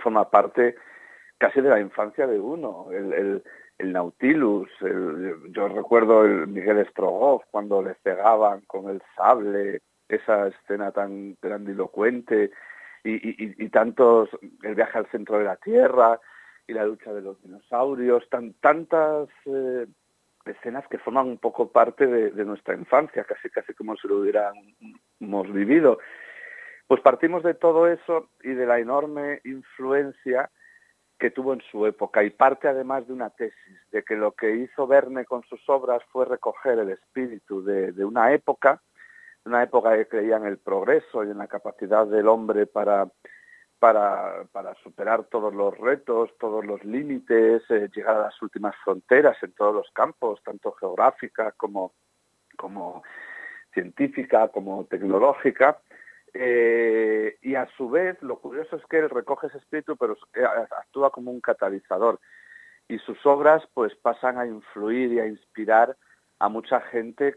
forma parte casi de la infancia de uno. El Nautilus, yo recuerdo el Miguel Strogoff cuando le cegaban con el sable, esa escena tan grandilocuente, y tantos, el viaje al centro de la Tierra y la lucha de los dinosaurios, tantas escenas que forman un poco parte de nuestra infancia, casi como si lo hubiéramos vivido. Pues partimos de todo eso y de la enorme influencia que tuvo en su época, y parte además de una tesis, de que lo que hizo Verne con sus obras fue recoger el espíritu de una época que creía en el progreso y en la capacidad del hombre para superar todos los retos, todos los límites, llegar a las últimas fronteras en todos los campos, tanto geográfica como científica, como tecnológica. Y a su vez, lo curioso es que él recoge ese espíritu, pero actúa como un catalizador. Y sus obras pues pasan a influir y a inspirar a mucha gente